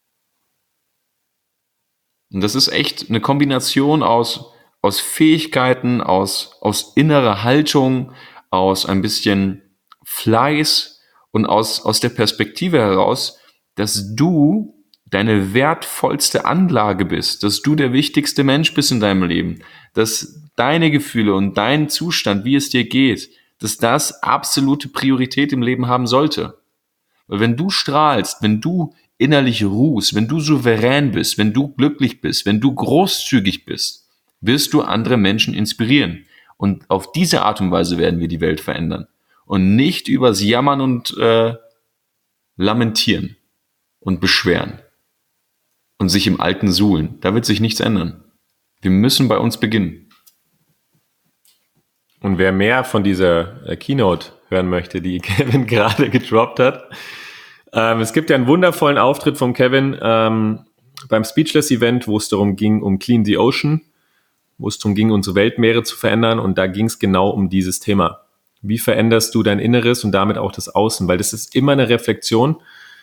Speaker 1: Und das ist echt eine Kombination aus, aus Fähigkeiten, aus, aus innerer Haltung, aus ein bisschen Fleiß und aus, aus der Perspektive heraus, dass du deine wertvollste Anlage bist, dass du der wichtigste Mensch bist in deinem Leben, dass deine Gefühle und dein Zustand, wie es dir geht, dass das absolute Priorität im Leben haben sollte. Weil wenn du strahlst, wenn du innerlich ruhst, wenn du souverän bist, wenn du glücklich bist, wenn du großzügig bist, wirst du andere Menschen inspirieren. Und auf diese Art und Weise werden wir die Welt verändern. Und nicht übers Jammern und äh, Lamentieren und Beschweren und sich im Alten suhlen. Da wird sich nichts ändern. Wir müssen bei uns beginnen.
Speaker 2: Und wer mehr von dieser äh, Keynote hören möchte, die Kevin gerade gedroppt hat, ähm, es gibt ja einen wundervollen Auftritt von Kevin ähm, beim Speechless-Event, wo es darum ging, um Clean the Ocean, wo es darum ging, unsere Weltmeere zu verändern. Und da ging es genau um dieses Thema. Wie veränderst du dein Inneres und damit auch das Außen? Weil das ist immer eine Reflexion.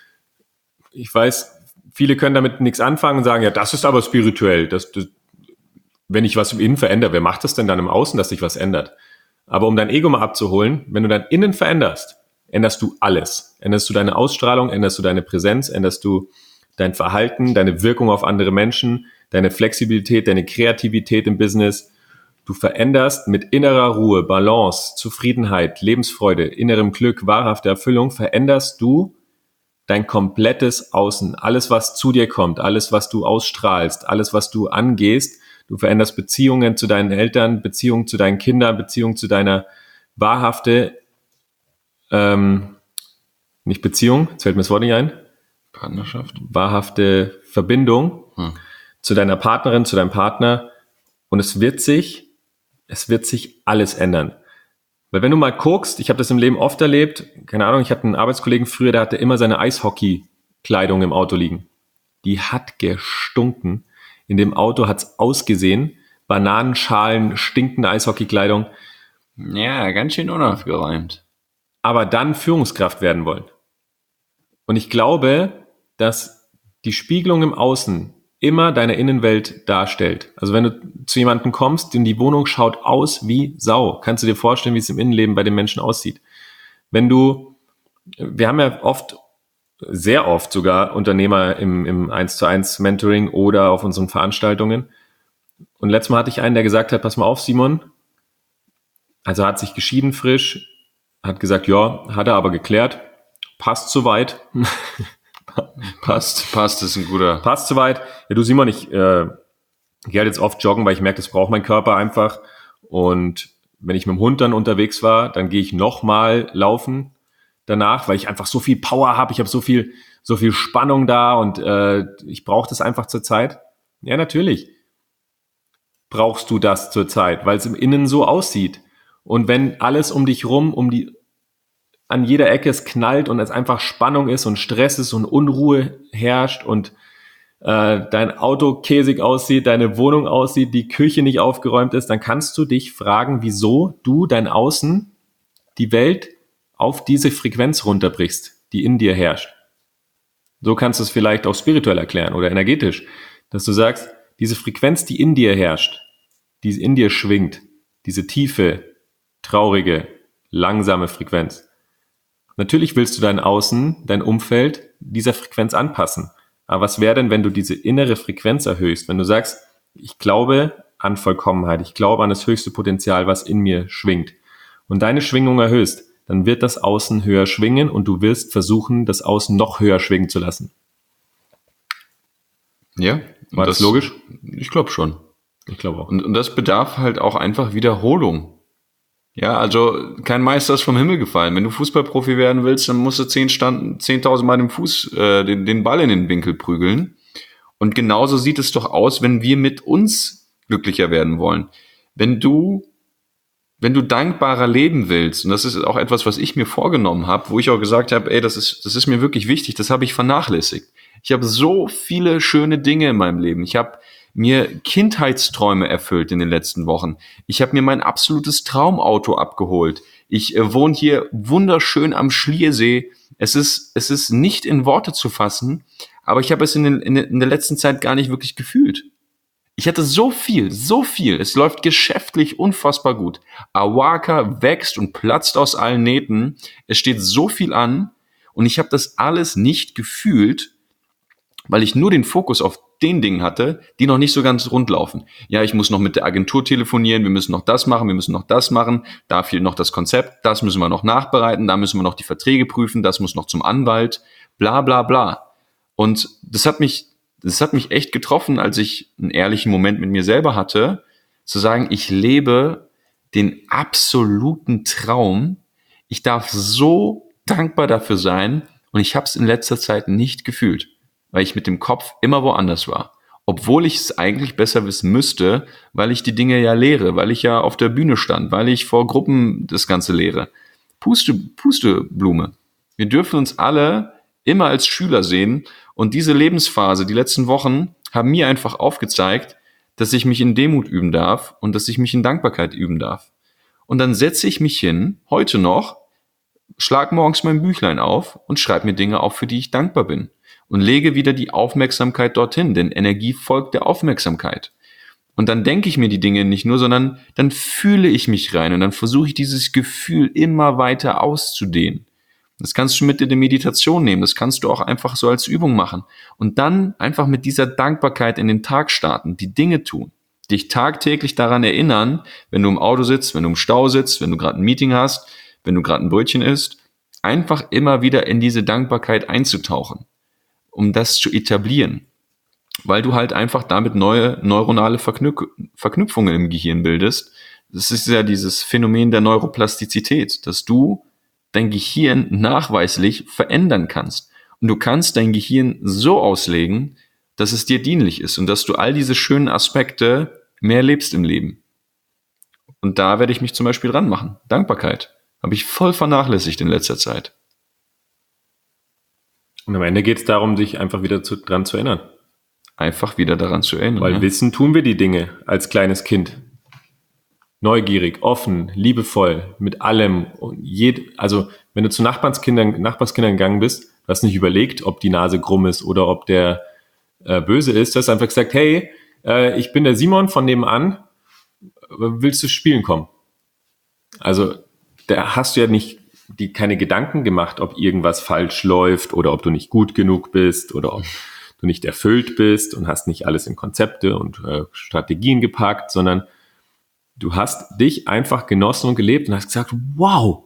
Speaker 2: Ich weiß, viele können damit nichts anfangen und sagen, ja, das ist aber spirituell. Das, das, wenn ich was im Innen verändere, wer macht das denn dann im Außen, dass sich was ändert? Aber um dein Ego mal abzuholen, wenn du dein Innen veränderst, änderst du alles. Änderst du deine Ausstrahlung, änderst du deine Präsenz, änderst du dein Verhalten, deine Wirkung auf andere Menschen, deine Flexibilität, deine Kreativität im Business. Du veränderst mit innerer Ruhe, Balance, Zufriedenheit, Lebensfreude, innerem Glück, wahrhafte Erfüllung, veränderst du dein komplettes Außen. Alles, was zu dir kommt, alles, was du ausstrahlst, alles, was du angehst. Du veränderst Beziehungen zu deinen Eltern, Beziehungen zu deinen Kindern, Beziehungen zu deiner wahrhafte, ähm, nicht Beziehung, jetzt fällt mir das Wort nicht ein.
Speaker 1: Partnerschaft.
Speaker 2: Wahrhafte Verbindung hm. zu deiner Partnerin, zu deinem Partner. Und es wird sich, es wird sich alles ändern. Weil wenn du mal guckst, ich habe das im Leben oft erlebt, keine Ahnung, ich hatte einen Arbeitskollegen früher, der hatte immer seine Eishockey-Kleidung im Auto liegen. Die hat gestunken. In dem Auto hat's ausgesehen. Bananenschalen, stinkende Eishockeykleidung.
Speaker 1: Ja, ganz schön unaufgeräumt.
Speaker 2: Aber dann Führungskraft werden wollen. Und ich glaube, dass die Spiegelung im Außen immer deine Innenwelt darstellt. Also wenn du zu jemandem kommst, in die Wohnung schaut aus wie Sau, kannst du dir vorstellen, wie es im Innenleben bei den Menschen aussieht. Wenn du, wir haben ja oft, sehr oft sogar Unternehmer im, im eins zu eins Mentoring oder auf unseren Veranstaltungen. Und letztes Mal hatte ich einen, der gesagt hat, pass mal auf, Simon, also hat sich geschieden frisch, hat gesagt, ja, hat er aber geklärt, passt soweit.
Speaker 1: passt, passt, ist ein guter.
Speaker 2: Passt soweit. Ja, du Simon, ich äh, gehe halt jetzt oft joggen, weil ich merke, das braucht mein Körper einfach. Und wenn ich mit dem Hund dann unterwegs war, dann gehe ich nochmal laufen danach, weil ich einfach so viel Power habe, ich habe so viel, so viel Spannung da und äh, ich brauche das einfach zur Zeit. Ja, natürlich brauchst du das zur Zeit, weil es im Innen so aussieht. Und wenn alles um dich rum, um die an jeder Ecke es knallt und es einfach Spannung ist und Stress ist und Unruhe herrscht und äh, dein Auto käsig aussieht, deine Wohnung aussieht, die Küche nicht aufgeräumt ist, dann kannst du dich fragen, wieso du dein Außen, die Welt auf diese Frequenz runterbrichst, die in dir herrscht. So kannst du es vielleicht auch spirituell erklären oder energetisch, dass du sagst, diese Frequenz, die in dir herrscht, die in dir schwingt, diese tiefe, traurige, langsame Frequenz. Natürlich willst du dein Außen, dein Umfeld dieser Frequenz anpassen. Aber was wäre denn, wenn du diese innere Frequenz erhöhst? Wenn du sagst, ich glaube an Vollkommenheit, ich glaube an das höchste Potenzial, was in mir schwingt und deine Schwingung erhöhst, dann wird das Außen höher schwingen und du wirst versuchen, das Außen noch höher schwingen zu lassen.
Speaker 1: Ja.
Speaker 2: War das, das logisch?
Speaker 1: Ich glaube schon.
Speaker 2: Ich glaube auch.
Speaker 1: Und, und das bedarf halt auch einfach Wiederholung. Ja, also kein Meister ist vom Himmel gefallen. Wenn du Fußballprofi werden willst, dann musst du zehn Stand, zehntausend Mal den Fuß, äh, den, den Ball in den Winkel prügeln. Und genauso sieht es doch aus, wenn wir mit uns glücklicher werden wollen. Wenn du, wenn du dankbarer leben willst, und das ist auch etwas, was ich mir vorgenommen habe, wo ich auch gesagt habe, ey, das ist, das ist mir wirklich wichtig, das habe ich vernachlässigt. Ich habe so viele schöne Dinge in meinem Leben. Ich habe mir Kindheitsträume erfüllt in den letzten Wochen. Ich habe mir mein absolutes Traumauto abgeholt. Ich äh, wohne hier wunderschön am Schliersee. Es ist, es ist nicht in Worte zu fassen, aber ich habe es in, den, in, in der letzten Zeit gar nicht wirklich gefühlt. Ich hatte so viel, so viel. Es läuft geschäftlich unfassbar gut. Awaka wächst und platzt aus allen Nähten. Es steht so viel an und ich habe das alles nicht gefühlt, weil ich nur den Fokus auf den Dingen hatte, die noch nicht so ganz rund laufen. Ja, ich muss noch mit der Agentur telefonieren, wir müssen noch das machen, wir müssen noch das machen, da fehlt noch das Konzept, das müssen wir noch nachbereiten, da müssen wir noch die Verträge prüfen, das muss noch zum Anwalt, bla bla bla. Und das hat mich, das hat mich echt getroffen, als ich einen ehrlichen Moment mit mir selber hatte, zu sagen, ich lebe den absoluten Traum, ich darf so dankbar dafür sein und ich habe es in letzter Zeit nicht gefühlt, weil ich mit dem Kopf immer woanders war. Obwohl ich es eigentlich besser wissen müsste, weil ich die Dinge ja lehre, weil ich ja auf der Bühne stand, weil ich vor Gruppen das Ganze lehre. Puste, Pusteblume. Wir dürfen uns alle immer als Schüler sehen und diese Lebensphase, die letzten Wochen, haben mir einfach aufgezeigt, dass ich mich in Demut üben darf und dass ich mich in Dankbarkeit üben darf. Und dann setze ich mich hin, heute noch, schlag morgens mein Büchlein auf und schreibe mir Dinge auf, für die ich dankbar bin. Und lege wieder die Aufmerksamkeit dorthin, denn Energie folgt der Aufmerksamkeit. Und dann denke ich mir die Dinge nicht nur, sondern dann fühle ich mich rein und dann versuche ich dieses Gefühl immer weiter auszudehnen. Das kannst du mit in die Meditation nehmen, das kannst du auch einfach so als Übung machen. Und dann einfach mit dieser Dankbarkeit in den Tag starten, die Dinge tun, dich tagtäglich daran erinnern, wenn du im Auto sitzt, wenn du im Stau sitzt, wenn du gerade ein Meeting hast, wenn du gerade ein Brötchen isst, einfach immer wieder in diese Dankbarkeit einzutauchen, um das zu etablieren, weil du halt einfach damit neue neuronale Verknüp- Verknüpfungen im Gehirn bildest. Das ist ja dieses Phänomen der Neuroplastizität, dass du dein Gehirn nachweislich verändern kannst. Und du kannst dein Gehirn so auslegen, dass es dir dienlich ist und dass du all diese schönen Aspekte mehr lebst im Leben. Und da werde ich mich zum Beispiel dran machen. Dankbarkeit habe ich voll vernachlässigt in letzter Zeit.
Speaker 2: Und am Ende geht es darum, sich einfach wieder zu, dran zu erinnern.
Speaker 1: Einfach wieder daran zu erinnern.
Speaker 2: Weil
Speaker 1: ja.
Speaker 2: wissen tun wir die Dinge als kleines Kind. Neugierig, offen, liebevoll, mit allem. Und jed, also wenn du zu Nachbarskindern, Nachbarskindern gegangen bist, du hast nicht überlegt, ob die Nase krumm ist oder ob der äh, böse ist. Du hast einfach gesagt, hey, äh, ich bin der Simon von nebenan, willst du spielen kommen? Also da hast du ja nicht die keine Gedanken gemacht, ob irgendwas falsch läuft oder ob du nicht gut genug bist oder ob du nicht erfüllt bist und hast nicht alles in Konzepte und äh, Strategien gepackt, sondern du hast dich einfach genossen und gelebt und hast gesagt, wow.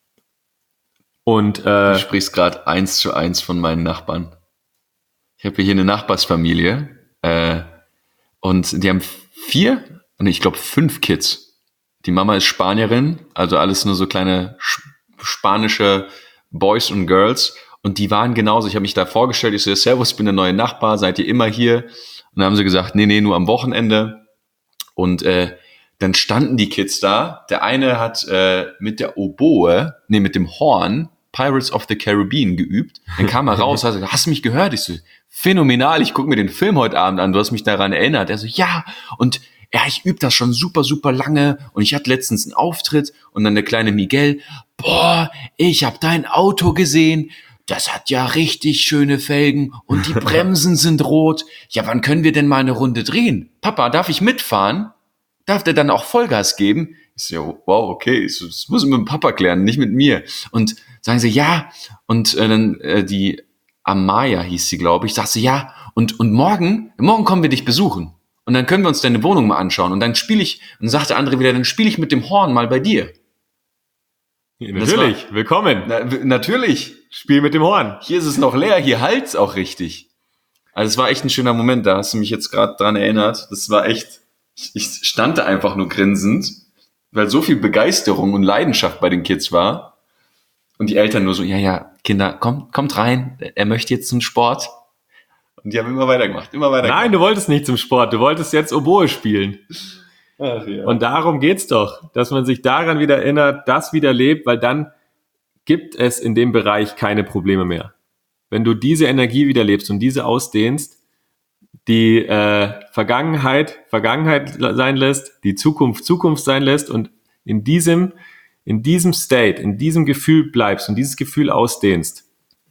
Speaker 2: Und äh,
Speaker 1: du sprichst gerade eins zu eins von meinen Nachbarn. Ich habe hier eine Nachbarsfamilie äh, und die haben vier, und ich glaube fünf Kids. Die Mama ist Spanierin, also alles nur so kleine spanische Boys und Girls, und die waren genauso. Ich habe mich da vorgestellt, ich so, servus, ich bin der neue Nachbar, seid ihr immer hier? Und dann haben sie gesagt, nee, nee, nur am Wochenende. Und äh, dann standen die Kids da. Der eine hat äh, mit der Oboe, nee, mit dem Horn Pirates of the Caribbean geübt. Dann kam er raus, hat gesagt, hast du mich gehört? Ich so, phänomenal, ich gucke mir den Film heute Abend an, du hast mich daran erinnert. Er so, ja, und ja, ich übe das schon super, super lange und ich hatte letztens einen Auftritt und dann der kleine Miguel, boah, ich habe dein Auto gesehen, das hat ja richtig schöne Felgen und die Bremsen sind rot. Ja, wann können wir denn mal eine Runde drehen? Papa, darf ich mitfahren? Darf der dann auch Vollgas geben? Ich so, wow, okay, das muss ich mit dem Papa klären, nicht mit mir. Und sagen sie, ja, und äh, dann äh, die Amaya hieß sie, glaube ich, sagt sie, ja, und, und morgen, morgen kommen wir dich besuchen. Und dann können wir uns deine Wohnung mal anschauen. Und dann spiele ich, und dann sagt der andere wieder, dann spiele ich mit dem Horn mal bei dir.
Speaker 2: Ja, natürlich, war, willkommen.
Speaker 1: Na, natürlich.
Speaker 2: Spiel mit dem Horn.
Speaker 1: Hier ist es noch leer, hier halt's auch richtig. Also es war echt ein schöner Moment, da hast du mich jetzt gerade dran erinnert. Das war echt, ich stand da einfach nur grinsend weil so viel Begeisterung und Leidenschaft bei den Kids war. Und die Eltern nur so, ja, ja, Kinder, kommt, kommt rein, er möchte jetzt zum Sport. Und die haben immer weitergemacht, immer weitergemacht.
Speaker 2: Nein, du wolltest nicht zum Sport, du wolltest jetzt Oboe spielen.
Speaker 1: Ach, ja.
Speaker 2: Und darum geht's doch, dass man sich daran wieder erinnert, das wieder lebt, weil dann gibt es in dem Bereich keine Probleme mehr. Wenn du diese Energie wieder lebst und diese ausdehnst, die äh, Vergangenheit Vergangenheit sein lässt, die Zukunft Zukunft sein lässt und in diesem, in diesem State, in diesem Gefühl bleibst und dieses Gefühl ausdehnst,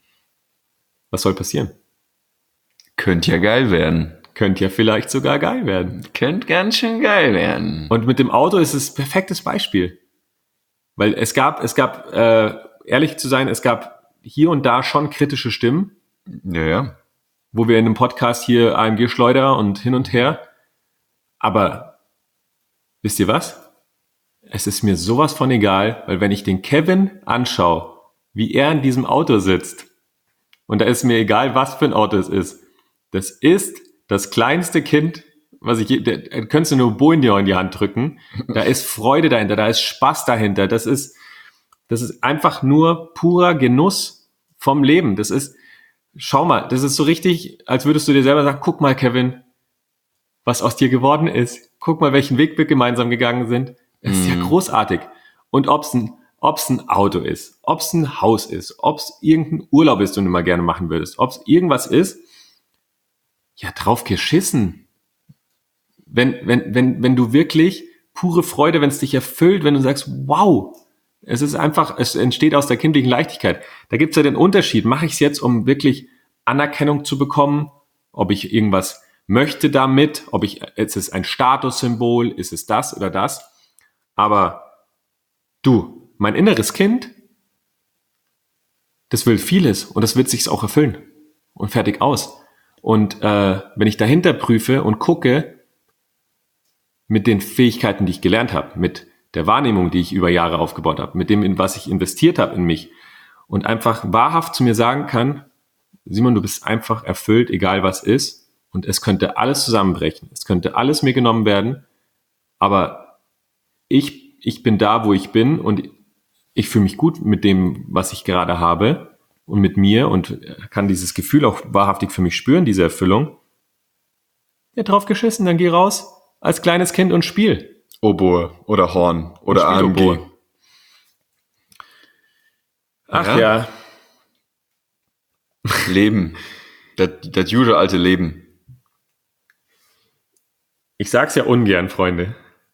Speaker 2: was soll passieren?
Speaker 1: Könnte ja geil werden.
Speaker 2: Könnte ja vielleicht sogar geil werden.
Speaker 1: Könnte ganz schön geil werden.
Speaker 2: Und mit dem Auto ist es ein perfektes Beispiel. Weil es gab, es gab, äh, ehrlich zu sein, es gab hier und da schon kritische Stimmen.
Speaker 1: Ja, ja.
Speaker 2: Wo wir in einem Podcast hier A M G-Schleuderer und hin und her. Aber wisst ihr was? Es ist mir sowas von egal, weil wenn ich den Kevin anschaue, wie er in diesem Auto sitzt, und da ist mir egal, was für ein Auto es ist, das ist das kleinste Kind, was ich, da könntest du nur Boinio in die Hand drücken. Da ist Freude dahinter, da ist Spaß dahinter. Das ist, das ist einfach nur purer Genuss vom Leben. Das ist, schau mal, das ist so richtig, als würdest du dir selber sagen, guck mal, Kevin, was aus dir geworden ist. Guck mal, welchen Weg wir gemeinsam gegangen sind. Das ist
Speaker 1: Mhm.
Speaker 2: ja großartig. Und ob's ein, ob's ein Auto ist, ob's ein Haus ist, ob's irgendein Urlaub ist, den du mal gerne machen würdest, ob's irgendwas ist, ja, drauf geschissen. Wenn, wenn, wenn, wenn du wirklich pure Freude, wenn es dich erfüllt, wenn du sagst, wow, es ist einfach, es entsteht aus der kindlichen Leichtigkeit. Da gibt's ja den Unterschied. Mache ich es jetzt, um wirklich Anerkennung zu bekommen, ob ich irgendwas möchte damit, ob ich, ist es ein Statussymbol, ist es das oder das? Aber du, mein inneres Kind, das will vieles und das wird sich's auch erfüllen und fertig aus. Und äh, wenn ich dahinter prüfe und gucke, mit den Fähigkeiten, die ich gelernt habe, mit der Wahrnehmung, die ich über Jahre aufgebaut habe, mit dem, in was ich investiert habe in mich und einfach wahrhaft zu mir sagen kann, Simon, du bist einfach erfüllt, egal was ist und es könnte alles zusammenbrechen, es könnte alles mir genommen werden, aber ich, ich bin da, wo ich bin und ich fühle mich gut mit dem, was ich gerade habe und mit mir und kann dieses Gefühl auch wahrhaftig für mich spüren, diese Erfüllung. Ja, drauf geschissen, dann geh raus als kleines Kind und spiel.
Speaker 1: Oboe oder Horn oder A M G.
Speaker 2: Oboe. Ach ja. ja.
Speaker 1: Leben. Das, das gute alte Leben.
Speaker 2: Ich sag's ja ungern, Freunde.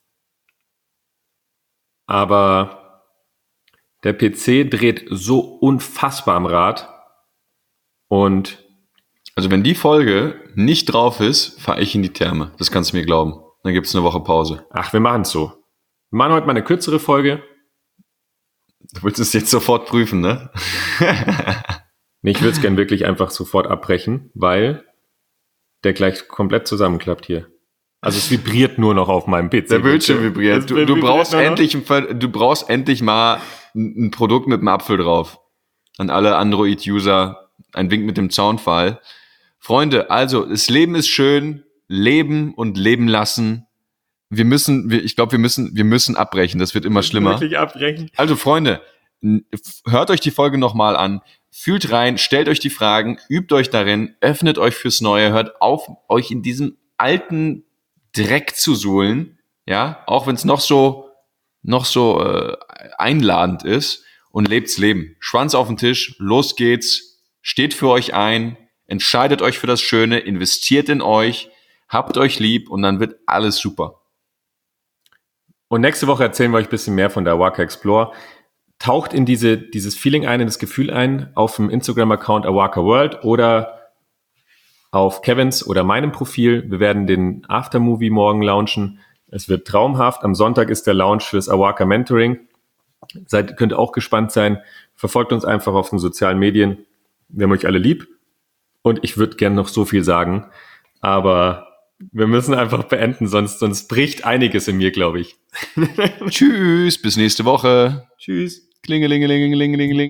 Speaker 2: Aber der P C dreht so unfassbar am Rad. Und
Speaker 1: also wenn die Folge nicht drauf ist, fahre ich in die Therme. Das kannst du mir glauben. Dann gibt's eine Woche Pause.
Speaker 2: Ach, wir machen's so. Wir machen heute mal eine kürzere Folge.
Speaker 1: Du willst es jetzt sofort prüfen, ne?
Speaker 2: Nee, ich würde es gern wirklich einfach sofort abbrechen, weil der gleich komplett zusammenklappt hier. Also es vibriert nur noch auf meinem P C.
Speaker 1: Der Bildschirm vibriert. Du, du, brauchst endlich, du brauchst endlich mal ein Produkt mit einem Apfel drauf. An alle Android-User ein Wink mit dem Zaunpfahl. Freunde, also das Leben ist schön. Leben und leben lassen. Wir müssen, wir, ich glaube, wir müssen, wir müssen abbrechen. Das wird immer schlimmer.
Speaker 2: Wirklich abbrechen.
Speaker 1: Also Freunde, hört euch die Folge nochmal an. Fühlt rein, stellt euch die Fragen, übt euch darin, öffnet euch fürs Neue, hört auf, euch in diesem alten Dreck zu suhlen, ja, auch wenn es noch so, noch so äh, einladend ist und lebt's Leben. Schwanz auf den Tisch, los geht's, steht für euch ein, entscheidet euch für das Schöne, investiert in euch, habt euch lieb und dann wird alles super.
Speaker 2: Und nächste Woche erzählen wir euch ein bisschen mehr von der Awaka Explore. Taucht in diese, dieses Feeling ein, in das Gefühl ein, auf dem Instagram-Account Awaka World oder auf Kevins oder meinem Profil. Wir werden den Aftermovie morgen launchen. Es wird traumhaft. Am Sonntag ist der Launch fürs Awaka Mentoring. Seid, könnt auch gespannt sein. Verfolgt uns einfach auf den sozialen Medien. Wir haben euch alle lieb. Und ich würde gerne noch so viel sagen, aber wir müssen einfach beenden, sonst, sonst bricht einiges in mir, glaube ich.
Speaker 1: Tschüss, bis nächste Woche.
Speaker 2: Tschüss.
Speaker 1: Klingelingelingelingeling.